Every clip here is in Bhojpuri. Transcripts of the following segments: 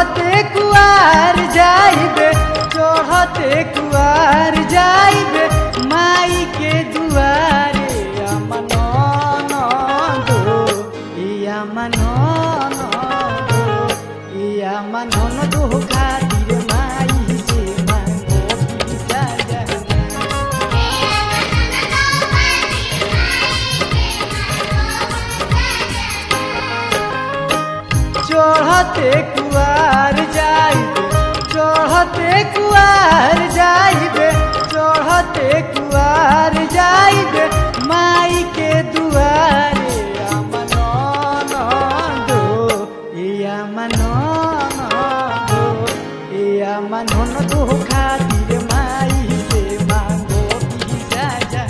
चढ़ते कुआर जाइबे चढ़ते कुआर जाइबे माई के दुआरे अमन दो या मनन दो या मनन दो खातिर माई से मांगो पिता चढ़ते कुआर जाइबे चढ़ते कुआर जाइबे चढ़ते कुआर जाइबे माई के दुआरे अमन दो या मनन दो या मनन दो खातिर माई से मांगो पिता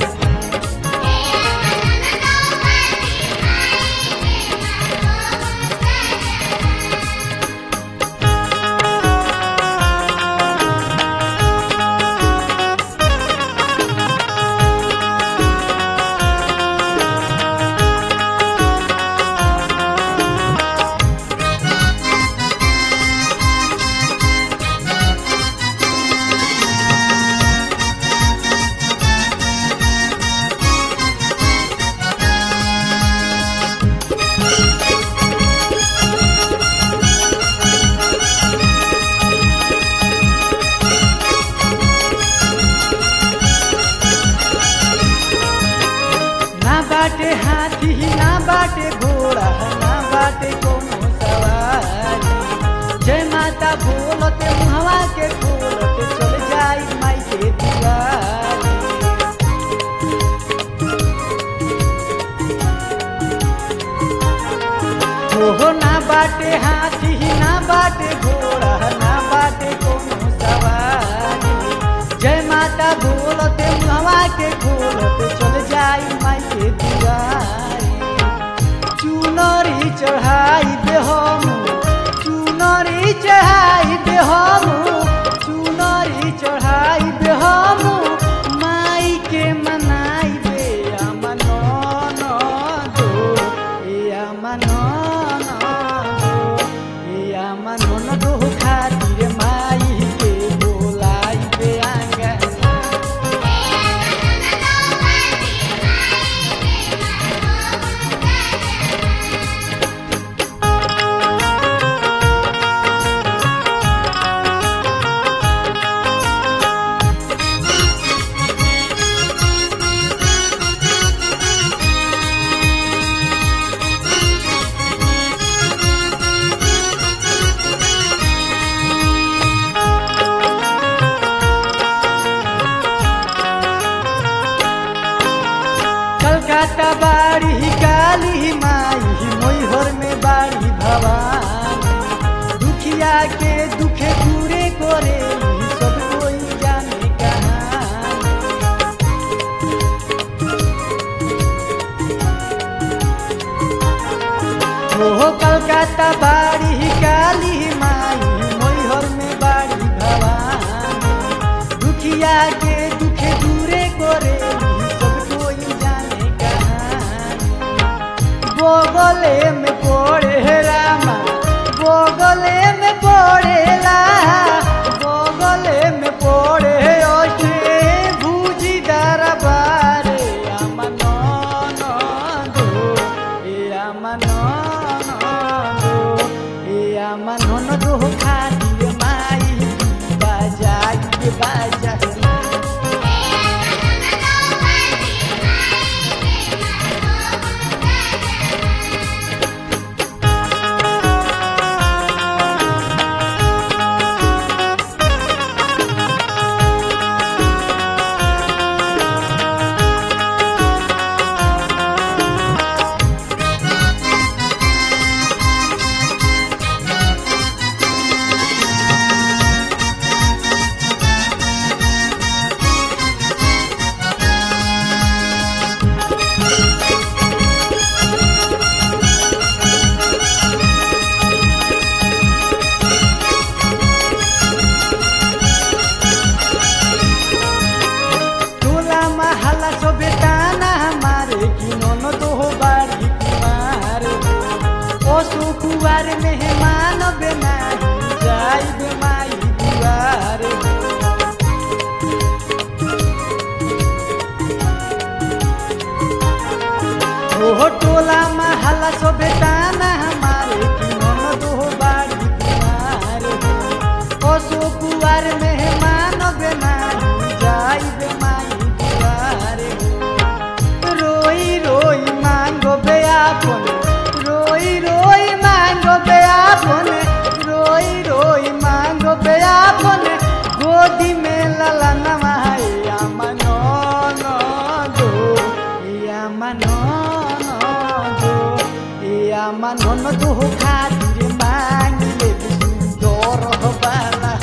बाटे हाथी ना बाटे घोड़ा ना बाटे कोनो सवारी जय माता बोलते मुहवा के खोलते चल जाई माई के दुआरे ओहो ना बाटे हाथी ना बाटे घोड़ा ना बाटे कोनो सवारी जय माता बोलते मुहवा के खोलते चल जाई माई के दुआरे चुनरी चढ़ाई दे हम चुनरी चढ़ाई दे हम चुनरी चढ़ाई दे हम माई के मनाई दे अमन दो या मनन दो या मनन दो खातिर माई के बोलाई दे आंगन कलकत्ता बाड़ी काली माई मोहर में बाड़ी भवानी दुखिया के दुखे पूरे करे सब कोई जाने कहानी ओहो कलकत्ता बाड़ी काली माई मोहर में बाड़ी भवानी दुखिया के दुखे पूरे करे बोगले में पड़े रामा बोगले में पड़ेला बोगले में पड़े ओसे भूजी दरबारे अमन दो या मनन दो या मनन दो खातिर माई बाजाई बाजा कुवार मेहमान बेना जाइब माई दुआर हो टोला महला सोबे ताना हमारे की ननद हो बाड़ी दुआर ओसो कुआर मेहमान बेनाई जाइब माई दुआर रोई रोई मांगो बेयापन रोई रोई मांगो बेयापन रोई रोई मांगो बेयापन गोदी में लला नमाया मनो नो दो या मनो मन दो खातिर मांगले सुंदर बाला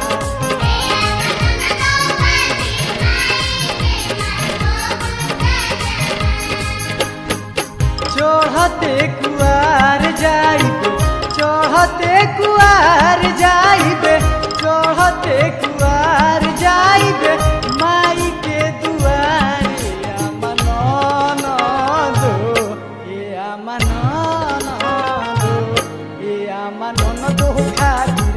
चढ़ते कुआर जाइबे चढ़ते कुआर जाइबे चढ़ते कुआर जाइबे माई के दुआरे मन दो या मन दो खातिर